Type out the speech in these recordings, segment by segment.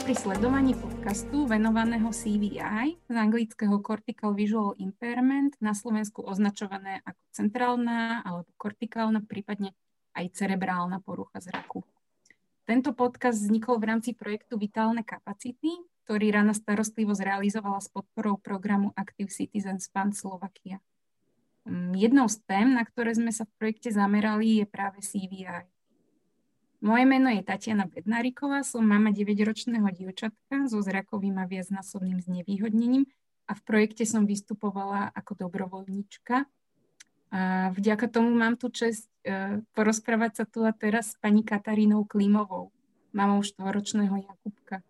pri sledovaní podcastu venovaného CVI, z anglického Cortical Visual Impairment, na Slovensku označované ako centrálna alebo kortikálna, prípadne aj cerebrálna porucha zraku. Tento podcast vznikol v rámci projektu Vitálne kapacity, ktorý Rana starostlivosť realizovala s podporou programu Active Citizens Fund Slovakia. Jednou z tém, na ktoré sme sa v projekte zamerali, je práve CVI. Moje meno je Tatiana Bednáriková, som mama 9-ročného dievčatka so zrakovým a viacnásobným znevýhodnením a v projekte som vystupovala ako dobrovoľníčka. A vďaka tomu mám tu česť porozprávať sa tu a teraz s pani Katarínou Klimovou, mamou 4-ročného Jakubka.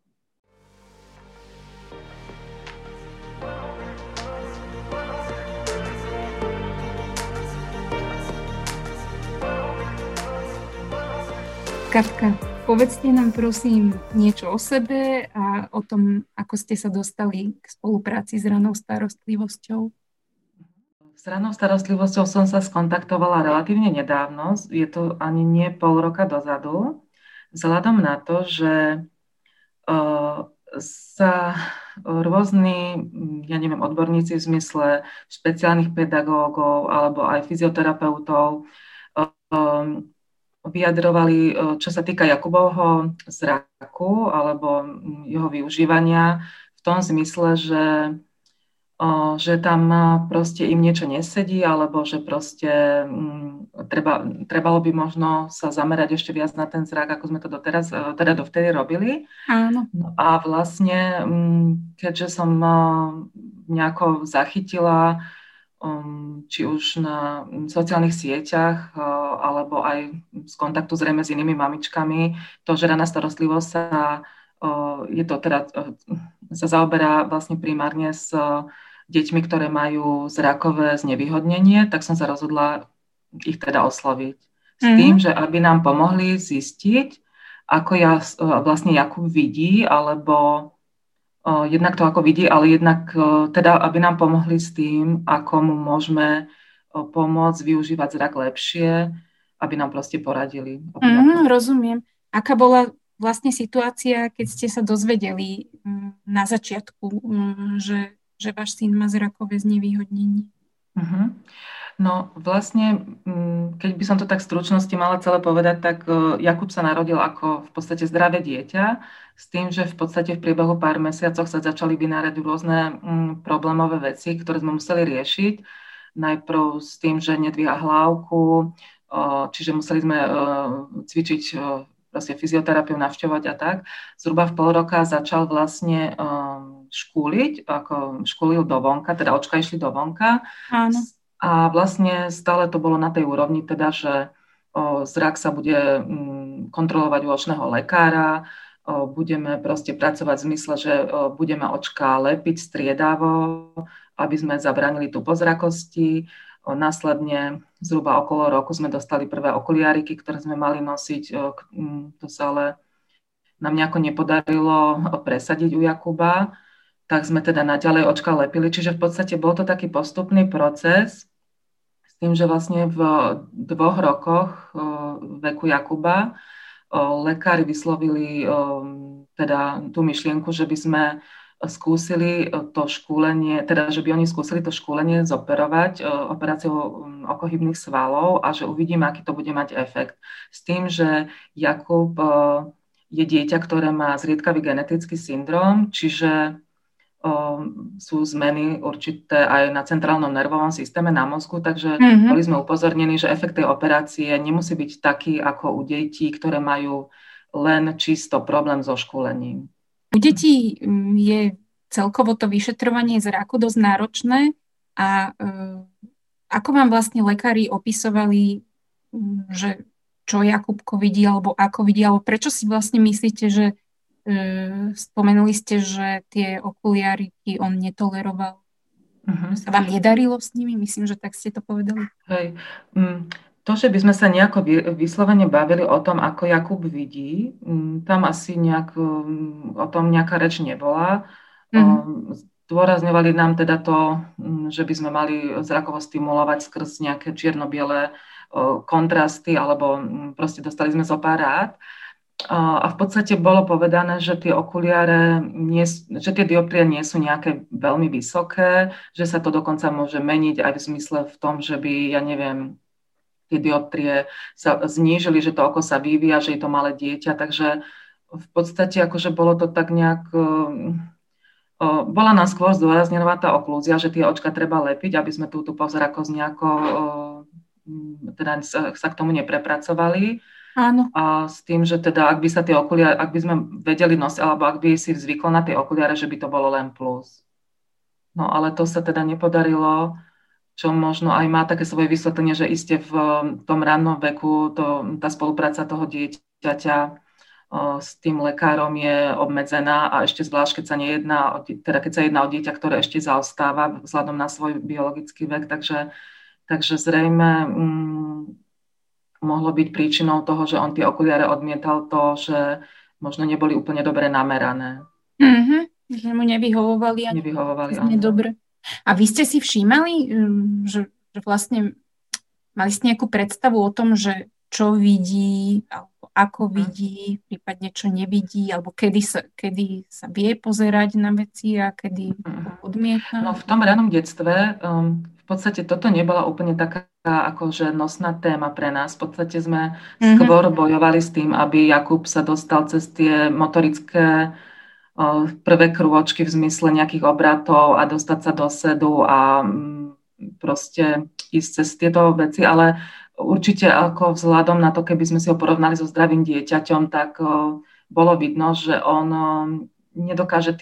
Katka, povedzte nám prosím niečo o sebe a o tom, ako ste sa dostali k spolupráci s ranou starostlivosťou. S ranou starostlivosťou som sa skontaktovala relatívne nedávno, je to ani nie pol roka dozadu, vzhľadom na to, že sa rôzni, odborníci v zmysle špeciálnych pedagógov alebo aj fyzioterapeutov vyjadrovali, čo sa týka Jakubovho zraku alebo jeho využívania v tom zmysle, že tam proste im niečo nesedí alebo že proste trebalo by možno sa zamerať ešte viac na ten zrak, ako sme to doteraz, teda dovtedy robili. Áno. No a vlastne, keďže som nejako zachytila či už na sociálnych sieťach alebo aj z kontaktu zrejme s inými mamičkami, to, že raná starostlivosť sa zaoberá vlastne primárne s deťmi, ktoré majú zrakové znevýhodnenie, tak som sa rozhodla ich teda osloviť. S tým, že aby nám pomohli zistiť, ako vlastne Jakub vidí, alebo jednak to ako vidí, ale jednak teda, aby nám pomohli s tým, ako mu môžeme pomôcť využívať zrak lepšie, aby nám proste poradili. Rozumiem. Aká bola vlastne situácia, keď ste sa dozvedeli na začiatku, že váš syn má zrakové znevýhodnenie? No vlastne, keď by som to tak v stručnosti mala celé povedať, tak Jakub sa narodil ako v podstate zdravé dieťa, s tým, že v podstate v priebehu pár mesiacoch sa začali vynárať rôzne problémové veci, ktoré sme museli riešiť. Najprv s tým, že nedvíha hlávku, čiže museli sme cvičiť proste fyzioterapiu, navštevovať a tak. Zhruba v pol roka začal vlastne škúliť, ako škúlil do vonka, teda očka išli do vonka. Áno. A vlastne stále to bolo na tej úrovni, teda, že zrak sa bude kontrolovať u očného lekára, budeme proste pracovať v zmysle, že budeme očká lepiť striedavo, aby sme zabránili tupozrakosti. Následne zhruba okolo roku sme dostali prvé okuliariky, ktoré sme mali nosiť. To sa ale nám nejako nepodarilo presadiť u Jakuba, tak sme teda naďalej očká lepili. Čiže v podstate bol to taký postupný proces, s tým, že vlastne v 2 rokoch veku Jakuba lekári vyslovili teda tú myšlienku, že by sme skúsili to škúlenie, teda že by oni skúsili to škúlenie zoperovať operáciou okohybných svalov a že uvidíme, aký to bude mať efekt. S tým, že Jakub je dieťa, ktoré má zriedkavý genetický syndrom, čiže sú zmeny určité aj na centrálnom nervovom systéme, na mozgu, takže boli sme upozornení, že efekt tej operácie nemusí byť taký ako u detí, ktoré majú len čisto problém so škúlením. U detí je celkovo to vyšetrovanie zraku dosť náročné a ako vám vlastne lekári opisovali, že čo Jakubko vidí, alebo ako vidí, alebo prečo si vlastne myslíte, že spomenuli ste, že tie okuliariky on netoleroval. Sa vám nedarilo s nimi? Myslím, že tak ste to povedali. Hej. To, že by sme sa nejako vyslovene bavili o tom, ako Jakub vidí, tam asi o tom nejaká reč nebola. Zdôrazňovali nám teda to, že by sme mali zrakovo stimulovať skrz nejaké čierno-biele kontrasty, alebo proste dostali sme zo pár rád. A v podstate bolo povedané, že tie okuliare, že tie dioptrie nie sú nejaké veľmi vysoké, že sa to dokonca môže meniť aj v zmysle v tom, že by, ja neviem, tie dioptrie sa znížili, že to oko sa vyvíja, že je to malé dieťa, takže v podstate akože bolo to tak nejak, bola nám skôr zdôraznená tá oklúzia, že tie očka treba lepiť, aby sme túto pozrakosť nejako, teda sa k tomu neprepracovali. Áno. A s tým, že teda ak by sa tie okuliare, ak by sme vedeli nosiť, alebo ak by si zvyklo na tie okuliare, že by to bolo len plus. No ale to sa teda nepodarilo, čo možno aj má také svoje vysvetlenie, že iste v tom rannom veku tá spolupráca toho dieťaťa s tým lekárom je obmedzená a ešte zvlášť, keď sa jedná o dieťa, ktoré ešte zaostáva vzhľadom na svoj biologický vek, takže zrejme mohlo byť príčinou toho, že on tie okuliare odmietal to, že možno neboli úplne dobre namerané. Že mu nevyhovovali. Nevyhovovali, áno. Dobre. A vy ste si všímali, že vlastne mali ste nejakú predstavu o tom, že čo vidí, alebo ako vidí, prípadne čo nevidí, alebo kedy sa vie pozerať na veci a kedy odmieta? No v tom ranom detstve v podstate toto nebola úplne taká akože nosná téma pre nás. V podstate sme skôr bojovali s tým, aby Jakub sa dostal cez tie motorické prvé krôčky v zmysle nejakých obratov a dostať sa do sedu a proste ísť cez tieto veci, ale určite ako vzhľadom na to, keby sme si ho porovnali so zdravým dieťaťom, tak bolo vidno, že on nedokáže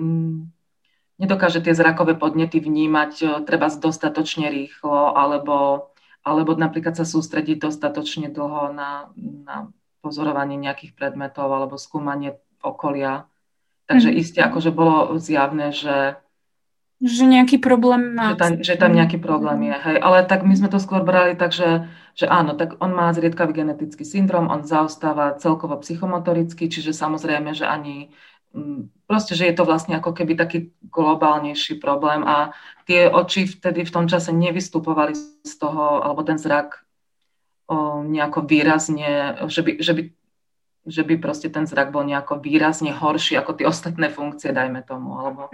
tie zrakové podnety vnímať treba dostatočne rýchlo, alebo napríklad sa sústrediť dostatočne dlho na pozorovanie nejakých predmetov alebo skúmanie okolia. Takže iste akože bolo zjavné, že nejaký problém má. Že tam nejaký problém je. Hej. Ale tak my sme to skôr brali tak, že áno, tak on má zriedkavý genetický syndrom, on zaostáva celkovo psychomotoricky, čiže samozrejme, že ani proste, že je to vlastne ako keby taký globálnejší problém a tie oči vtedy v tom čase nevystupovali z toho, alebo ten zrak nejako výrazne, že by proste ten zrak bol nejako výrazne horší ako tie ostatné funkcie, dajme tomu. Alebo...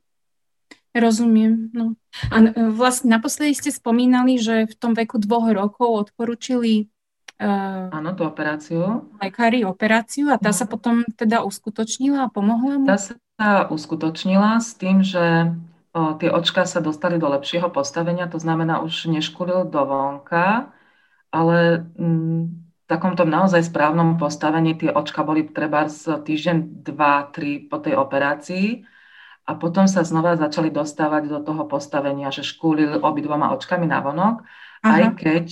Rozumiem. No. A vlastne naposledy ste spomínali, že v tom veku 2 rokov odporúčili áno, tú operáciu. Lekári operáciu a tá sa potom teda uskutočnila a pomohla mu? Tá sa uskutočnila s tým, že tie očká sa dostali do lepšieho postavenia, to znamená už neškulil dovonka, ale v takomto naozaj správnom postavení tie očka boli trebárs týždeň, 2, 3 po tej operácii a potom sa znova začali dostávať do toho postavenia, že škúlil obidvoma očkami navonok, aj keď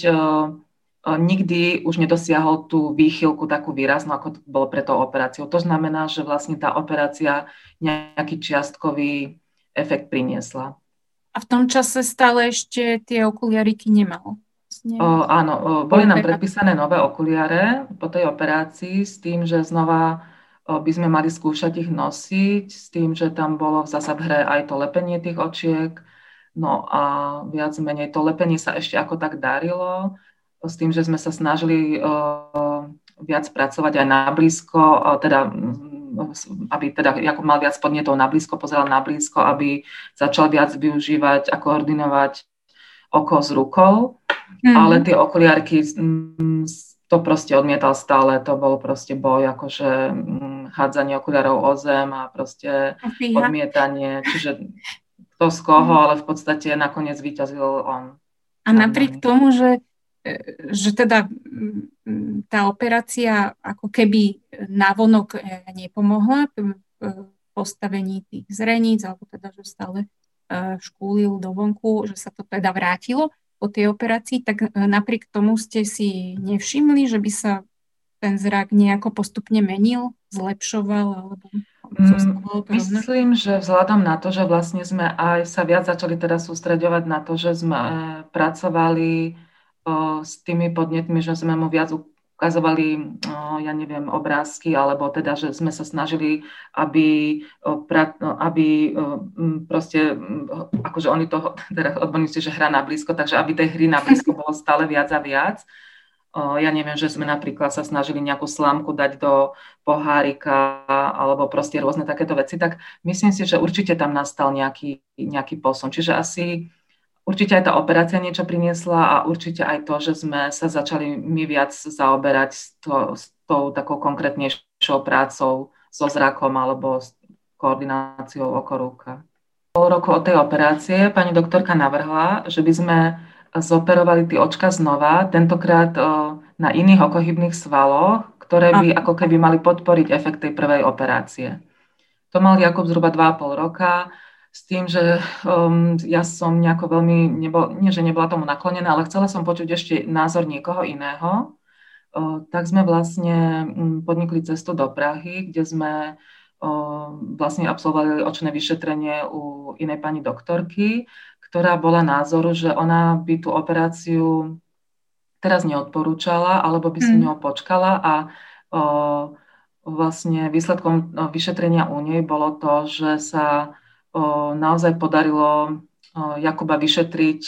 nikdy už nedosiahol tú výchylku takú výraznú, ako to bolo pre tou operáciou. To znamená, že vlastne tá operácia nejaký čiastkový efekt priniesla. A v tom čase stále ešte tie okuliariky nemal? Áno, boli nám predpísané nové okuliare po tej operácii s tým, že znova by sme mali skúšať ich nosiť, s tým, že tam bolo zasa v hre aj to lepenie tých očiek. No a viac menej to lepenie sa ešte ako tak darilo, s tým, že sme sa snažili viac pracovať aj na blízko, teda aby teda Jakub mal viac podnetov na blízko, pozeral na blízko, aby začal viac využívať a koordinovať oko s rukou. Ale tie okuliarky, to proste odmietal stále, to bol proste boj, akože hádzanie okuliarov o zem a proste odmietanie, čiže kto z koho, ale v podstate nakoniec víťazil on. A napriek tomu, že teda tá operácia ako keby navonok nepomohla v postavení tých zreníc, alebo teda, že stále škúlil do vonku, že sa to teda vrátilo po tej operácii, tak napriek tomu ste si nevšimli, že by sa ten zrak nejako postupne menil, zlepšoval, alebo zostávalo to rovnaké? Myslím, že vzhľadom na to, že vlastne sme aj sa viac začali teda sústreďovať na to, že sme pracovali s tými podnetmi, že sme mu viac ukazovali, ja neviem, obrázky, alebo teda, že sme sa snažili, aby proste, akože oni to, teda odborníci, že hra na blízko, takže aby tej hry na blízko bolo stále viac a viac. Ja neviem, že sme napríklad sa snažili nejakú slámku dať do pohárika alebo proste rôzne takéto veci, tak myslím si, že určite tam nastal nejaký posun. Čiže asi určite aj tá operácia niečo priniesla a určite aj to, že sme sa začali my viac zaoberať s tou takou konkrétnejšou prácou so zrakom alebo s koordináciou okorúka. Pol roku od tej operácie pani doktorka navrhla, že by sme zoperovali tie očka znova, tentokrát na iných okohybných svaloch, ktoré by ako keby mali podporiť efekt tej prvej operácie. To mal Jakub zhruba 2,5 roka, s tým, že ja som nejako veľmi, nie že nebola tomu naklonená, ale chcela som počuť ešte názor niekoho iného. Tak sme vlastne podnikli cestu do Prahy, kde sme vlastne absolvovali očné vyšetrenie u inej pani doktorky, ktorá bola názoru, že ona by tú operáciu teraz neodporúčala, alebo by si ňou počkala a vlastne výsledkom vyšetrenia u nej bolo to, že sa naozaj podarilo Jakuba vyšetriť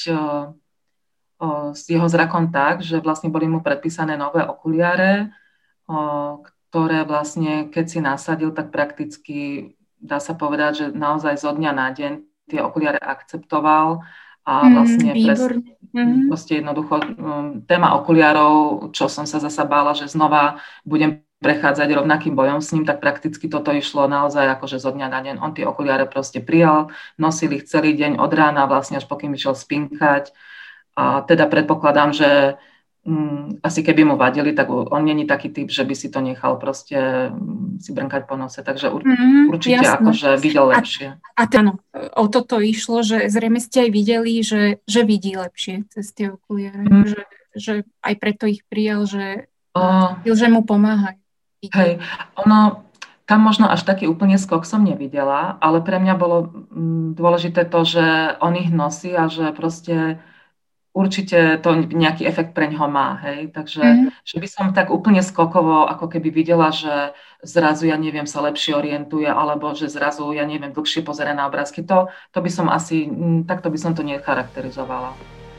s jeho zrakom tak, že vlastne boli mu predpísané nové okuliare, ktoré vlastne, keď si nasadil, tak prakticky dá sa povedať, že naozaj zo dňa na deň tie okuliare akceptoval a vlastne proste jednoducho téma okuliarov, čo som sa zasa bála, že znova budem prechádzať rovnakým bojom s ním, tak prakticky toto išlo naozaj akože zo dňa na deň. On tie okuliare proste prijal, nosil ich celý deň od rána vlastne až pokým išiel spinkať a teda predpokladám, že asi keby mu vadili, tak on není taký typ, že by si to nechal proste si brnkať po nose, takže určite jasné. Akože videl lepšie. A áno, o toto išlo, že zrejme ste aj videli, že vidí lepšie cez tie okuliare, že aj preto ich prijal, že mu pomáhajú. Hej, tam možno až taký úplne skok som nevidela, ale pre mňa bolo dôležité to, že on ich nosí a že proste určite to nejaký efekt pre ňoho má, hej, takže že by som tak úplne skokovo ako keby videla, že zrazu, ja neviem, sa lepšie orientuje, alebo že zrazu, ja neviem, dlhšie pozerá na obrázky, to by som asi, takto by som to necharakterizovala.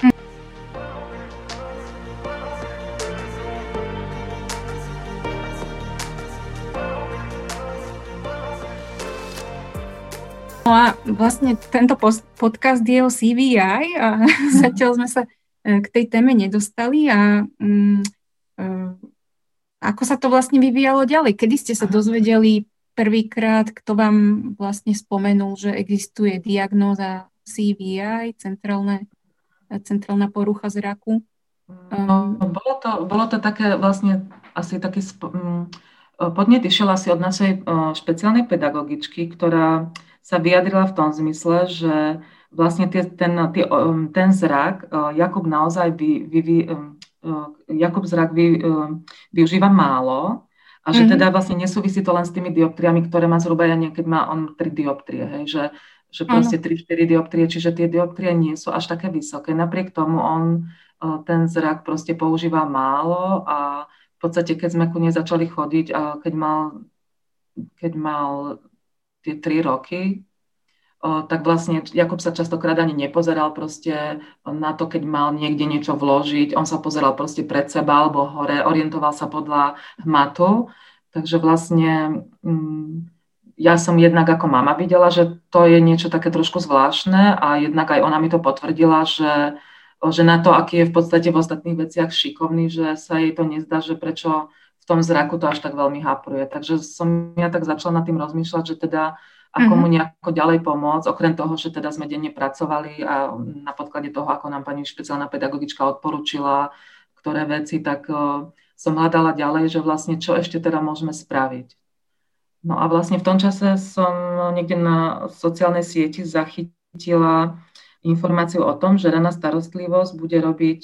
No a vlastne tento podcast je o CVI a zatiaľ sme sa k tej téme nedostali a ako sa to vlastne vyvíjalo ďalej? Kedy ste sa dozvedeli prvýkrát, kto vám vlastne spomenul, že existuje diagnóza CVI, centrálna porucha zraku? Bolo to také vlastne asi taký podnet išiel asi od našej špeciálnej pedagogičky, ktorá sa vyjadrila v tom zmysle, že vlastne ten zrak Jakub naozaj Jakub zrak využíva málo a že teda vlastne nesúvisí to len s tými dioptriami, ktoré má zhruba, keď má on 3 dioptrie, hej, že proste 3-4 dioptrie, čiže tie dioptrie nie sú až také vysoké. Napriek tomu on ten zrak proste používa málo a v podstate, keď sme ku nej začali chodiť a keď mal tie 3 roky, tak vlastne Jakub sa častokrát ani nepozeral proste na to, keď mal niekde niečo vložiť. On sa pozeral proste pred seba alebo hore, orientoval sa podľa hmatu. Takže vlastne ja som jednak ako mama videla, že to je niečo také trošku zvláštne a jednak aj ona mi to potvrdila, že na to, aký je v podstate v ostatných veciach šikovný, že sa jej to nezdá, že prečo v tom zraku to až tak veľmi hapruje. Takže som ja tak začala nad tým rozmýšľať, že teda ako mu nejako ďalej pomôcť, okrem toho, že teda sme denne pracovali a na podklade toho, ako nám pani špeciálna pedagogička odporúčila, ktoré veci, tak som hľadala ďalej, že vlastne čo ešte teda môžeme spraviť. No a vlastne v tom čase som niekde na sociálnej sieti zachytila informáciu o tom, že raná starostlivosť bude robiť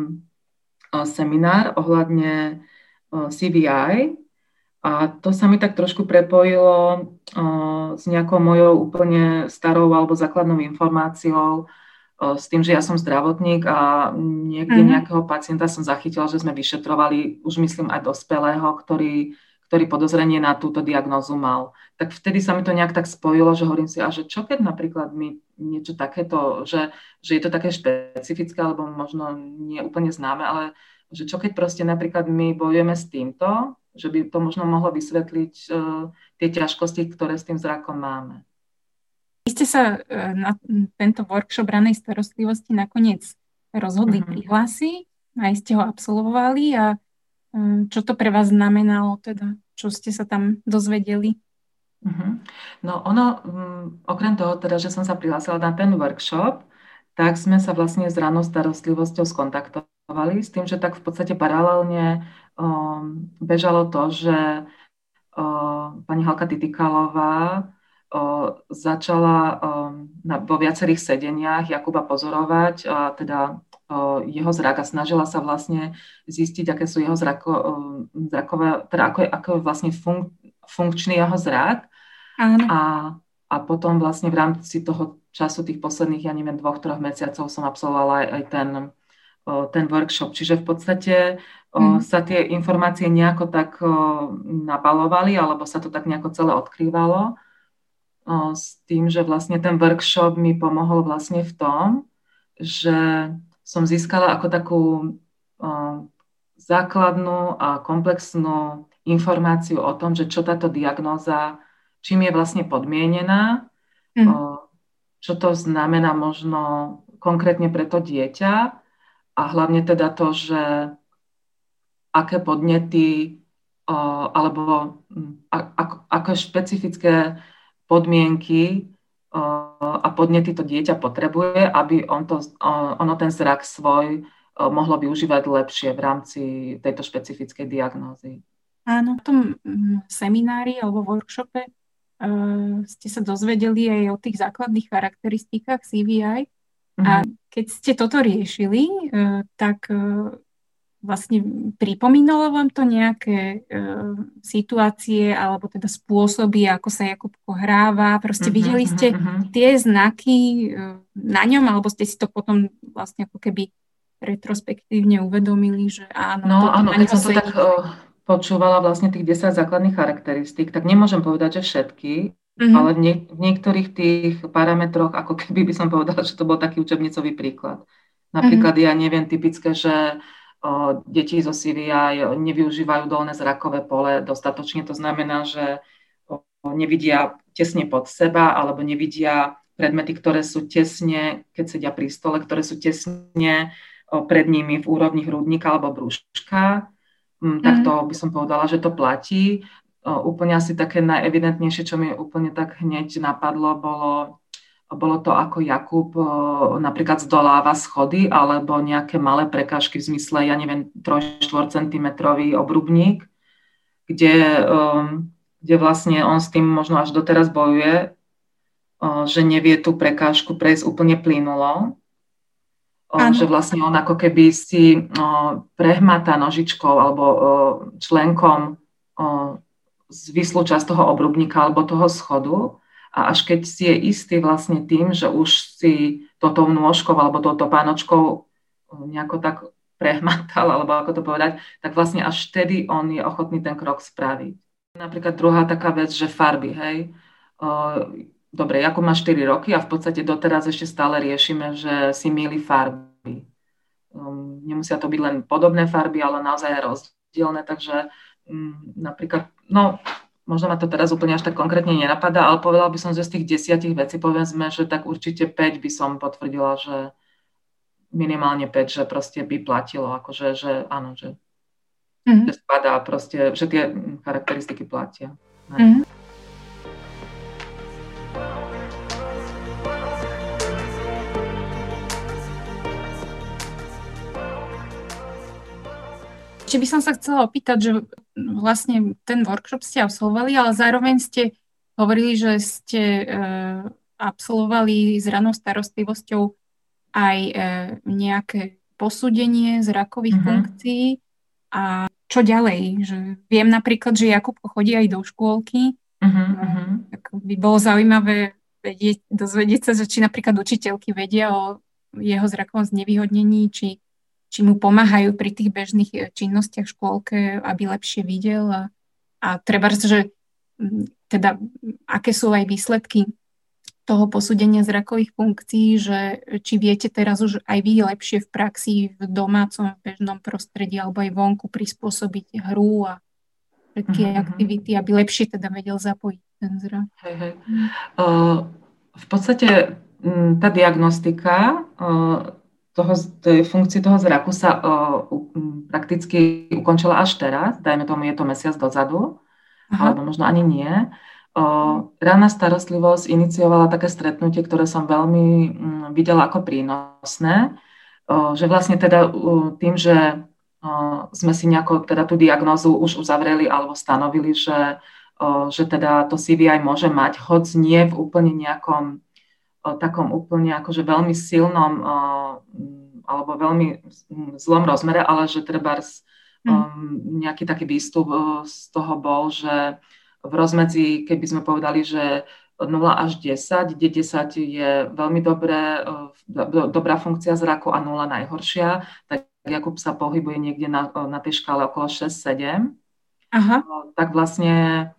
seminár ohľadne CVI, a to sa mi tak trošku prepojilo s nejakou mojou úplne starou alebo základnou informáciou s tým, že ja som zdravotník a niekde nejakého pacienta som zachytila, že sme vyšetrovali, už myslím aj dospelého, ktorý podozrenie na túto diagnózu mal. Tak vtedy sa mi to nejak tak spojilo, že hovorím si, a že čo keď napríklad mi niečo takéto, že je to také špecifické alebo možno nie úplne známe, ale Že čo keď proste napríklad my bojujeme s týmto, že by to možno mohlo vysvetliť tie ťažkosti, ktoré s tým zrakom máme. Vy ste sa na tento workshop ranej starostlivosti nakoniec rozhodli prihlásiť, aj ste ho absolvovali a čo to pre vás znamenalo teda? Čo ste sa tam dozvedeli? No ono, okrem toho teda, že som sa prihlásila na ten workshop, tak sme sa vlastne s ranou starostlivosťou skontaktovali s tým, že tak v podstate paralelne bežalo to, že pani Halka Titikalová začala vo viacerých sedeniach Jakuba pozorovať, teda jeho zrak a snažila sa vlastne zistiť, aké sú jeho zrakové, teda ako je vlastne funkčný jeho zrak. A potom vlastne v rámci toho času tých posledných, 2-3 mesiacov som absolvovala aj ten workshop. Čiže v podstate sa tie informácie nejako tak nabalovali, alebo sa to tak nejako celé odkrývalo. S tým, že vlastne ten workshop mi pomohol vlastne v tom, že som získala ako takú základnú a komplexnú informáciu o tom, že čo táto diagnóza, čím je vlastne podmienená, čo to znamená možno konkrétne pre to dieťa a hlavne teda to, že aké podnety alebo ako špecifické podmienky a podnety to dieťa potrebuje, aby ono ten zrak svoj mohlo využívať lepšie v rámci tejto špecifickej diagnózy. Áno, v tom seminári alebo workshope ste sa dozvedeli aj o tých základných charakteristikách CVI. A keď ste toto riešili, tak vlastne pripomínalo vám to nejaké situácie alebo teda spôsoby, ako sa Jakubko hráva? Proste videli ste tie znaky na ňom, alebo ste si to potom vlastne ako keby retrospektívne uvedomili, že áno. No áno, keď som to tak počúvala vlastne tých 10 základných charakteristík, tak nemôžem povedať, že všetky, ale v niektorých tých parametroch, ako keby by som povedala, že to bol taký učebnicový príklad. Napríklad ja neviem, typické, že deti zo CVI nevyužívajú dolné zrakové pole dostatočne. To znamená, že nevidia tesne pod seba alebo nevidia predmety, ktoré sú tesne, keď sedia pri stole, ktoré sú tesne pred nimi v úrovni hrudníka alebo brúška. Tak to by som povedala, že to platí. Úplne asi také najevidentnejšie, čo mi úplne tak hneď napadlo, bolo to, ako Jakub napríklad zdoláva schody alebo nejaké malé prekážky v zmysle, 3-4 cm obrubník, kde vlastne on s tým možno až doteraz bojuje, že nevie tú prekážku prejsť úplne plynulo. Že vlastne on ako keby si prehmatá nožičkou alebo členkom zvislú časť toho obrubníka alebo toho schodu. A až keď si je istý vlastne tým, že už si touto nôžkou alebo touto pánočkou nejako tak prehmatal, alebo ako to povedať, tak vlastne až vtedy on je ochotný ten krok spraviť. Napríklad druhá taká vec, že farby, hej. Dobre, Jakub má 4 roky a v podstate doteraz ešte stále riešime, že si mýli farby. Nemusia to byť len podobné farby, ale naozaj rozdielne, takže napríklad, možno ma to teraz úplne až tak konkrétne nenapadá, ale povedala by som, že z tých 10 vecí, povedzme, že tak určite 5 by som potvrdila, že minimálne 5, že proste by platilo, akože, že áno, že spadá proste, že tie charakteristiky platia. Ešte by som sa chcela opýtať, že vlastne ten workshop ste absolvovali, ale zároveň ste hovorili, že ste absolvovali s ranou starostlivosťou aj nejaké posúdenie zrakových funkcií. A čo ďalej? Že viem napríklad, že Jakubko chodí aj do škôlky. Tak by bolo zaujímavé dozvedieť sa, že či napríklad učiteľky vedia o jeho zrakovom znevýhodnení, či mu pomáhajú pri tých bežných činnostiach v škôlke, aby lepšie videl a treba, že teda aké sú aj výsledky toho posúdenia zrakových funkcií, že či viete teraz už aj vy lepšie v praxi, v domácom, v bežnom prostredí alebo aj vonku prispôsobiť hru a všetky aktivity, aby lepšie teda vedel zapojiť ten zrak. Hej. V podstate tá diagnostika tej funkcie toho zraku sa prakticky ukončila až teraz, dajme tomu, je to mesiac dozadu, alebo možno ani nie. Ranná starostlivosť iniciovala také stretnutie, ktoré som veľmi videla ako prínosné, že vlastne teda tým, že sme si nejako teda tú diagnózu už uzavreli alebo stanovili, že teda to CVI môže mať, hoď nie v úplne nejakom takom úplne akože veľmi silnom alebo veľmi zlom rozmere, ale že treba nejaký taký výstup z toho bol, že v rozmedzi, keby sme povedali, že 0 až 10, kde 10 je veľmi dobrá funkcia zraku a 0 najhoršia, tak Jakub sa pohybuje niekde na tej škále okolo 6-7. Tak vlastne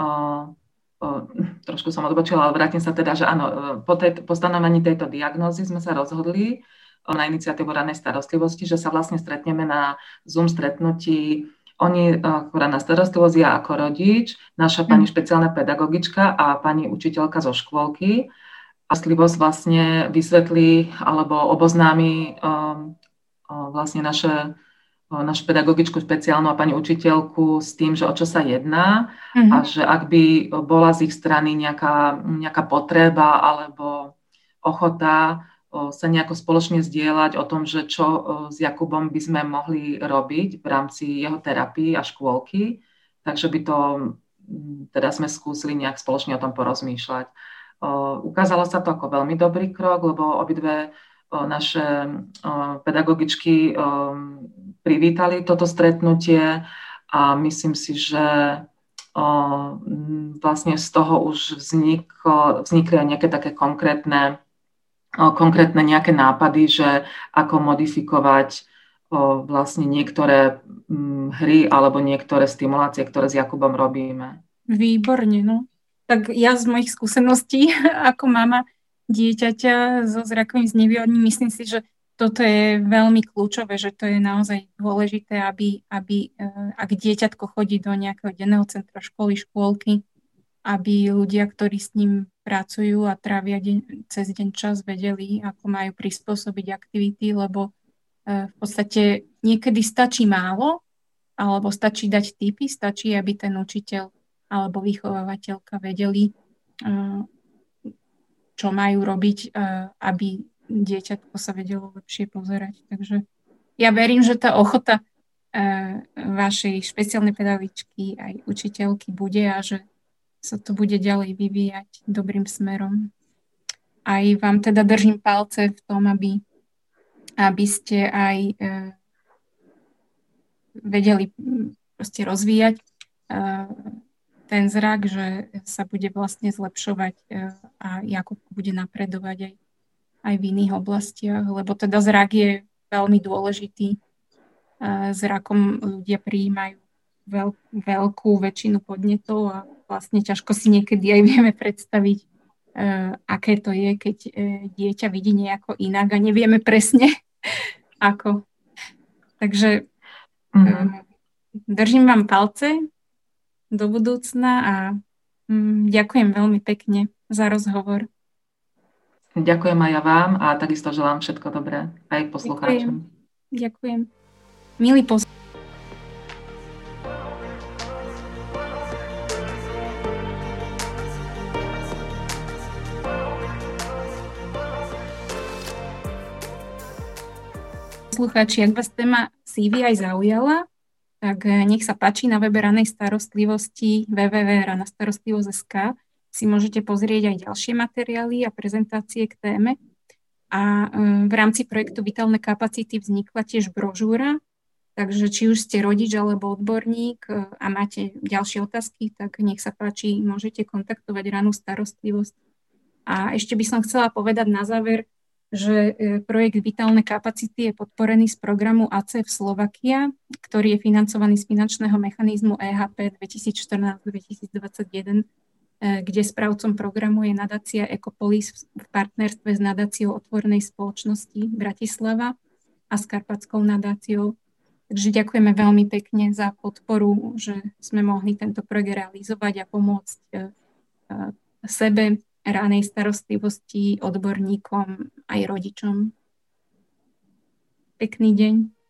trošku som odbočila, ale vrátim sa teda, že áno, po stanovení tejto diagnózy sme sa rozhodli na iniciatívu ranej starostlivosti, že sa vlastne stretneme na Zoom stretnutí. Oni, ranná starostlivosť, ja ako rodič, naša pani špeciálna pedagogička a pani učiteľka zo škôlky. Starostlivosť vlastne vysvetlí alebo oboznámi vlastne našu pedagogičku špeciálnu a pani učiteľku s tým, že o čo sa jedná a že ak by bola z ich strany nejaká potreba alebo ochota sa nejako spoločne zdieľať o tom, že čo s Jakubom by sme mohli robiť v rámci jeho terapii a škôlky. Takže by to, teda sme skúsili nejak spoločne o tom porozmýšľať. Ukázalo sa to ako veľmi dobrý krok, lebo obidve naše pedagogičky privítali toto stretnutie a myslím si, že vlastne z toho už vznikli aj nejaké také konkrétne nejaké nápady, že ako modifikovať vlastne niektoré hry alebo niektoré stimulácie, ktoré s Jakubom robíme. Výborne, no. Tak ja z mojich skúseností ako mama dieťaťa so zrakovým znevýhodnením, myslím si, že toto je veľmi kľúčové, že to je naozaj dôležité, aby ak dieťatko chodí do nejakého denného centra škôlky, aby ľudia, ktorí s ním pracujú a trávia cez deň čas, vedeli, ako majú prispôsobiť aktivity, lebo v podstate niekedy stačí málo, alebo stačí dať tipy, stačí, aby ten učiteľ alebo vychovávateľka vedeli, čo majú robiť, aby dieťatko sa vedelo lepšie pozerať. Takže ja verím, že tá ochota vašej špeciálnej pedagogičky aj učiteľky bude a že sa to bude ďalej vyvíjať dobrým smerom. Aj vám teda držím palce v tom, aby ste aj vedeli proste rozvíjať ten zrak, že sa bude vlastne zlepšovať a Jakub bude napredovať aj v iných oblastiach, lebo teda zrak je veľmi dôležitý. Zrakom ľudia prijímajú veľkú väčšinu podnetov a vlastne ťažko si niekedy aj vieme predstaviť, aké to je, keď dieťa vidí nejako inak a nevieme presne, ako. Takže držím vám palce do budúcna a ďakujem veľmi pekne za rozhovor. Ďakujem aj ja vám a takisto želám všetko dobré aj poslucháčom. Ďakujem. Milí poslucháči, ak vás téma CVI zaujala, tak nech sa páči, na webe ranej starostlivosti www.ranastarostlivosť.sk si môžete pozrieť aj ďalšie materiály a prezentácie k téme. A v rámci projektu Vitálne kapacity vznikla tiež brožúra, takže či už ste rodič alebo odborník a máte ďalšie otázky, tak nech sa páči, môžete kontaktovať ranú starostlivosť. A ešte by som chcela povedať na záver, že projekt Vitálne kapacity je podporený z programu ACF Slovakia, ktorý je financovaný z finančného mechanizmu EHP 2014-2021. kde správcom programu je nadácia Ecopolis v partnerstve s nadáciou Otvorenej spoločnosti Bratislava a s Karpatskou nadáciou. Takže ďakujeme veľmi pekne za podporu, že sme mohli tento projekt realizovať a pomôcť sebe, ranej starostlivosti, odborníkom aj rodičom. Pekný deň.